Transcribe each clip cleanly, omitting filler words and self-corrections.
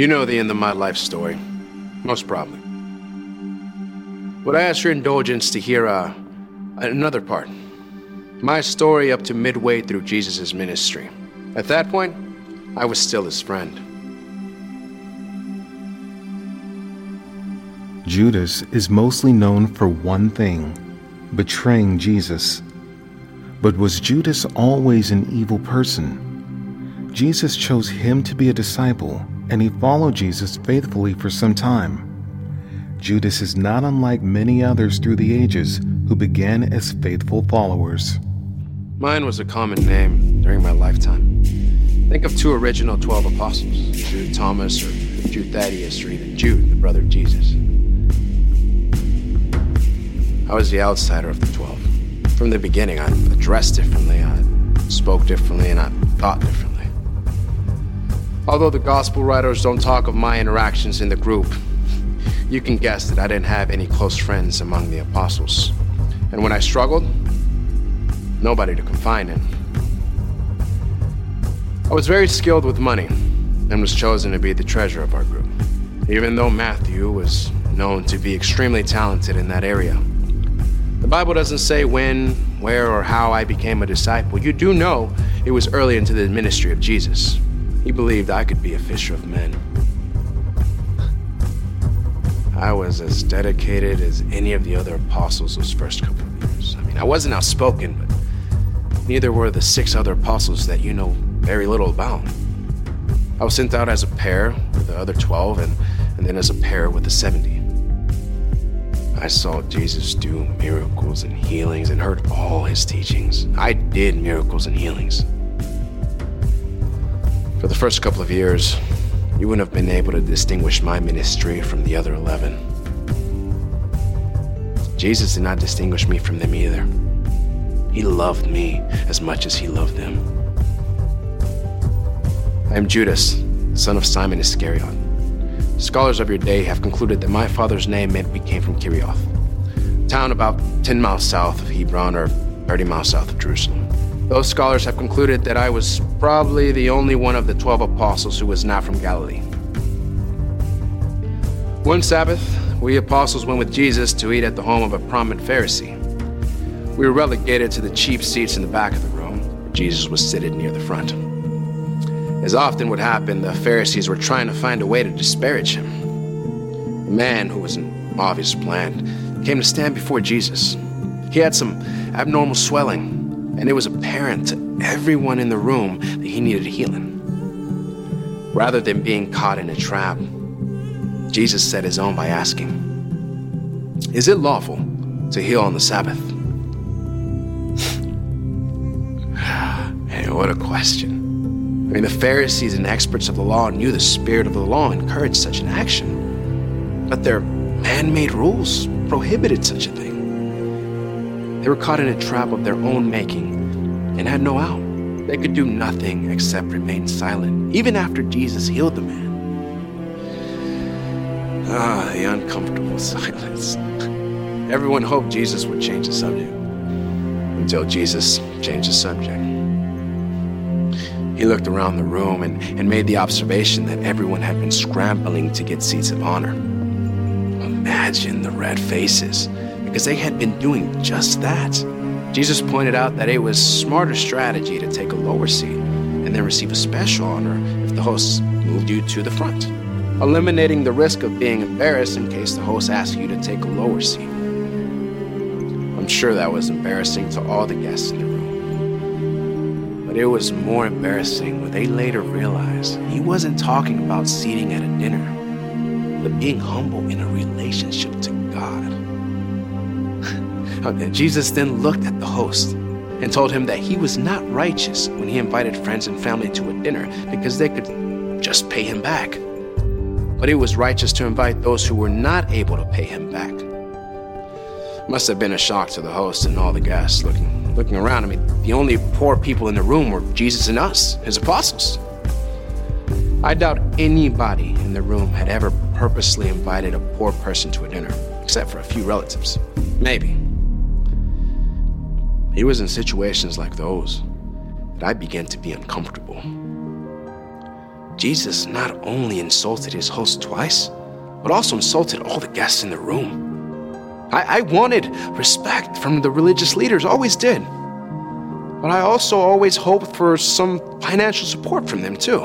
You know the end of my life story, most probably. Would I ask your indulgence to hear another part? My story up to midway through Jesus' ministry. At that point, I was still his friend. Judas is mostly known for one thing: betraying Jesus. But was Judas always an evil person? Jesus chose him to be a disciple, and he followed Jesus faithfully for some time. Judas is not unlike many others through the ages who began as faithful followers. Mine was a common name during my lifetime. Think of two original 12 apostles, Jude Thomas or Jude Thaddeus, or even Jude, the brother of Jesus. I was the outsider of the 12. From the beginning, I dressed differently, I spoke differently, and I thought differently. Although the gospel writers don't talk of my interactions in the group, you can guess that I didn't have any close friends among the apostles. And when I struggled, nobody to confide in. I was very skilled with money and was chosen to be the treasurer of our group, even though Matthew was known to be extremely talented in that area. The Bible doesn't say when, where, or how I became a disciple. You do know it was early into the ministry of Jesus. He believed I could be a fisher of men. I was as dedicated as any of the other apostles those first couple of years. I wasn't outspoken, but neither were the 6 other apostles that you know very little about. I was sent out as a pair with the other 12 and then as a pair with the 70. I saw Jesus do miracles and healings and heard all his teachings. I did miracles and healings. For the first couple of years, you wouldn't have been able to distinguish my ministry from the other 11. Jesus did not distinguish me from them either. He loved me as much as he loved them. I am Judas, son of Simon Iscariot. Scholars of your day have concluded that my father's name meant we came from Kerioth, a town about 10 miles south of Hebron or 30 miles south of Jerusalem. Those scholars have concluded that I was probably the only one of the 12 apostles who was not from Galilee. One Sabbath, we apostles went with Jesus to eat at the home of a prominent Pharisee. We were relegated to the cheap seats in the back of the room, where Jesus was seated near the front. As often would happen, the Pharisees were trying to find a way to disparage him. A man who was an obvious plant came to stand before Jesus. He had some abnormal swelling, and it was apparent to everyone in the room that he needed healing. Rather than being caught in a trap, Jesus set his own by asking, "Is it lawful to heal on the Sabbath?" Hey, what a question. The Pharisees and experts of the law knew the spirit of the law encouraged such an action, but their man-made rules prohibited such a thing. They were caught in a trap of their own making and had no out. They could do nothing except remain silent, even after Jesus healed the man. The uncomfortable silence. Everyone hoped Jesus would change the subject, until Jesus changed the subject. He looked around the room and made the observation that everyone had been scrambling to get seats of honor. Imagine the red faces, because they had been doing just that. Jesus pointed out that it was smarter strategy to take a lower seat and then receive a special honor if the host moved you to the front, eliminating the risk of being embarrassed in case the host asked you to take a lower seat. I'm sure that was embarrassing to all the guests in the room. But it was more embarrassing when they later realized he wasn't talking about seating at a dinner, but being humble in a relationship to God. Jesus then looked at the host and told him that he was not righteous when he invited friends and family to a dinner because they could just pay him back. But he was righteous to invite those who were not able to pay him back. Must have been a shock to the host and all the guests looking around. The only poor people in the room were Jesus and us, his apostles. I doubt anybody in the room had ever purposely invited a poor person to a dinner, except for a few relatives. Maybe. It was in situations like those that I began to be uncomfortable. Jesus not only insulted his host twice, but also insulted all the guests in the room. I wanted respect from the religious leaders, always did. But I also always hoped for some financial support from them too.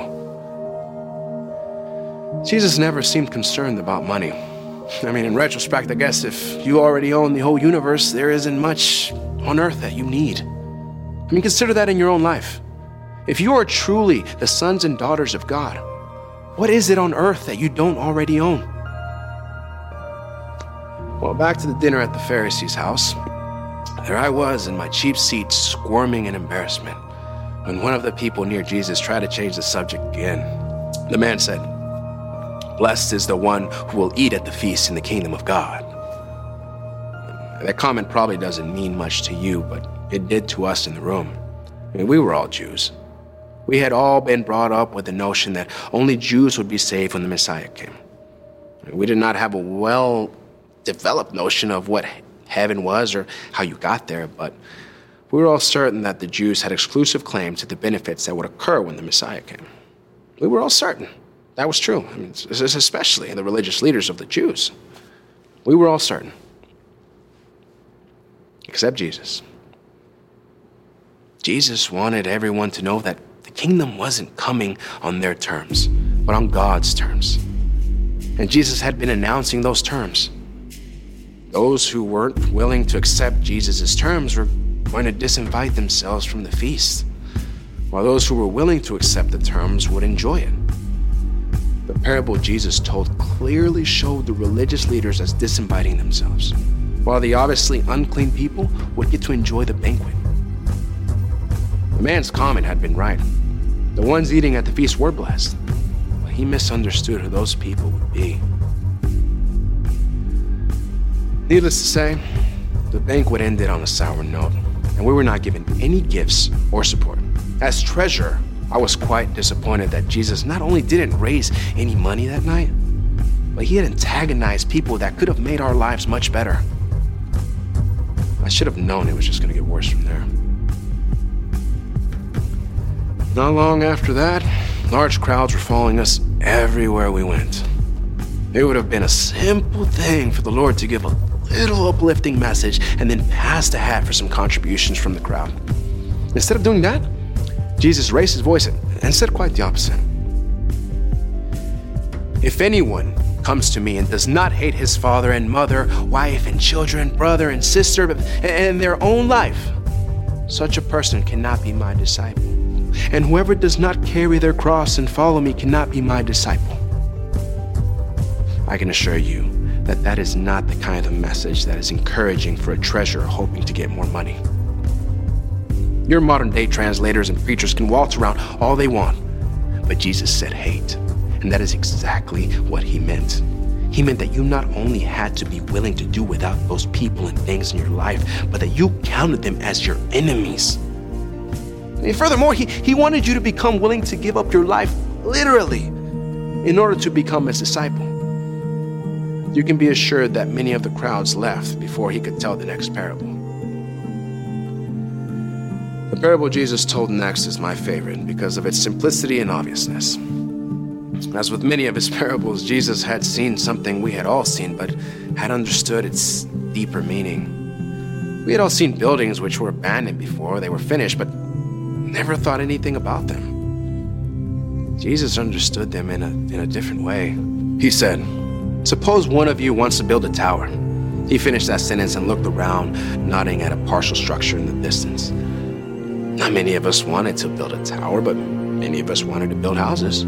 Jesus never seemed concerned about money. I mean, in retrospect, I guess if you already own the whole universe, there isn't much on earth that you need. I mean, consider that in your own life. If you are truly the sons and daughters of God, what is it on earth that you don't already own? Well, back to the dinner at the Pharisee's house. There I was in my cheap seat, squirming in embarrassment, when one of the people near Jesus tried to change the subject again. The man said, "Blessed is the one who will eat at the feast in the kingdom of God." That comment probably doesn't mean much to you, but it did to us in the room. I mean, we were all Jews. We had all been brought up with the notion that only Jews would be saved when the Messiah came. We did not have a well-developed notion of what heaven was or how you got there, but we were all certain that the Jews had exclusive claim to the benefits that would occur when the Messiah came. We were all certain that was true, I mean, especially the religious leaders of the Jews. We were all certain, except Jesus. Jesus wanted everyone to know that the kingdom wasn't coming on their terms, but on God's terms. And Jesus had been announcing those terms. Those who weren't willing to accept Jesus' terms were going to disinvite themselves from the feast, while those who were willing to accept the terms would enjoy it. The parable Jesus told clearly showed the religious leaders as disinviting themselves, while the obviously unclean people would get to enjoy the banquet. The man's comment had been right. The ones eating at the feast were blessed, but he misunderstood who those people would be. Needless to say, the banquet ended on a sour note, and we were not given any gifts or support. As treasurer, I was quite disappointed that Jesus not only didn't raise any money that night, but he had antagonized people that could have made our lives much better. I should have known it was just going to get worse from there. Not long after that, large crowds were following us everywhere we went. It would have been a simple thing for the Lord to give a little uplifting message and then pass the hat for some contributions from the crowd. Instead of doing that, Jesus raised his voice and said quite the opposite. "If anyone comes to me and does not hate his father and mother, wife and children, brother and sister, and their own life, such a person cannot be my disciple. And whoever does not carry their cross and follow me cannot be my disciple." I can assure you that that is not the kind of message that is encouraging for a treasurer hoping to get more money. Your modern day translators and preachers can waltz around all they want, but Jesus said hate, and that is exactly what he meant. He meant that you not only had to be willing to do without those people and things in your life, but that you counted them as your enemies. And furthermore, he wanted you to become willing to give up your life literally in order to become his disciple. You can be assured that many of the crowds left before he could tell the next parable. The parable Jesus told next is my favorite because of its simplicity and obviousness. As with many of his parables, Jesus had seen something we had all seen, but had understood its deeper meaning. We had all seen buildings which were abandoned before they were finished, but never thought anything about them. Jesus understood them in a different way. He said, "Suppose one of you wants to build a tower." He finished that sentence and looked around, nodding at a partial structure in the distance. Not many of us wanted to build a tower, but many of us wanted to build houses.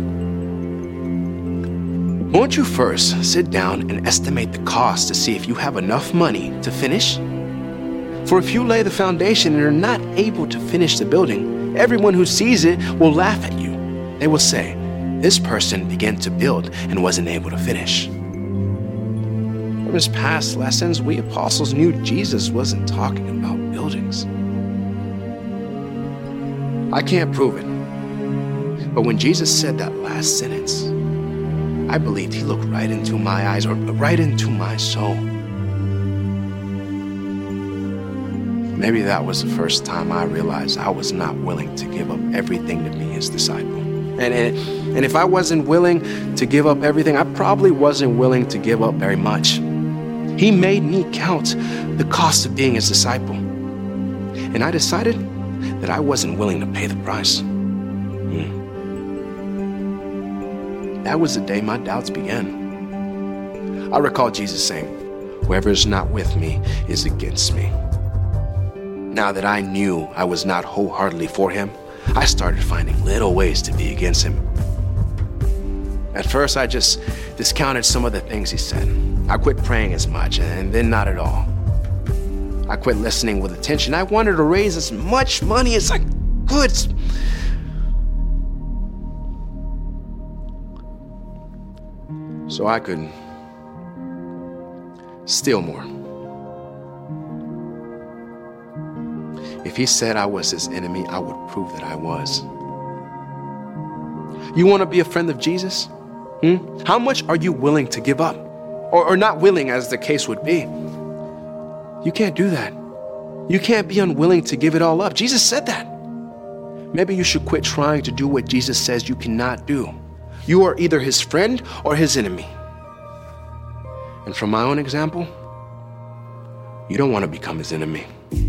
Won't you first sit down and estimate the cost to see if you have enough money to finish? For if you lay the foundation and are not able to finish the building, everyone who sees it will laugh at you. They will say, "This person began to build and wasn't able to finish." From his past lessons, we apostles knew Jesus wasn't talking about buildings. I can't prove it, but when Jesus said that last sentence, I believed he looked right into my eyes, or right into my soul. Maybe that was the first time I realized I was not willing to give up everything to be his disciple. And if I wasn't willing to give up everything, I probably wasn't willing to give up very much. He made me count the cost of being his disciple. And I decided that I wasn't willing to pay the price. That was the day my doubts began. I recall Jesus saying, "Whoever is not with me is against me." Now that I knew I was not wholeheartedly for him, I started finding little ways to be against him. At first, I just discounted some of the things he said. I quit praying as much, and then not at all. I quit listening with attention. I wanted to raise as much money as I could, so I could steal more. If he said I was his enemy, I would prove that I was. You want to be a friend of Jesus? How much are you willing to give up? Or not willing, as the case would be? You can't do that. You can't be unwilling to give it all up. Jesus said that. Maybe you should quit trying to do what Jesus says you cannot do. You are either his friend or his enemy. And from my own example, you don't want to become his enemy.